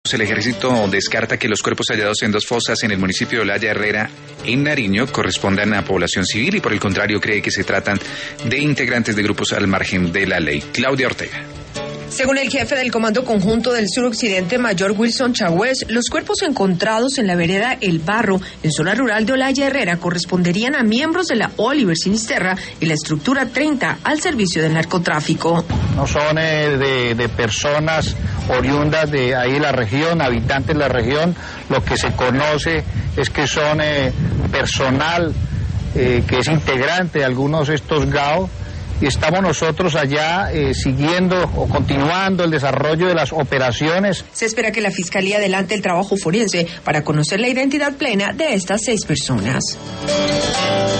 El ejército descarta que los cuerpos hallados en 2 fosas en el municipio de Olaya Herrera, en Nariño, correspondan a población civil y por el contrario cree que se tratan de integrantes de grupos al margen de la ley. Claudia Ortega. Según el jefe del Comando Conjunto del Suroccidente, Mayor Wilson Chagüez, los cuerpos encontrados en la vereda El Barro, en zona rural de Olaya Herrera, corresponderían a miembros de la Oliver Sinisterra y la estructura 30 al servicio del narcotráfico. No son de personas oriundas de ahí la región, habitantes de la región. Lo que se conoce es que son personal que es integrante de algunos de estos GAO. Y estamos nosotros allá siguiendo o continuando el desarrollo de las operaciones. Se espera que la Fiscalía adelante el trabajo forense para conocer la identidad plena de estas 6 personas.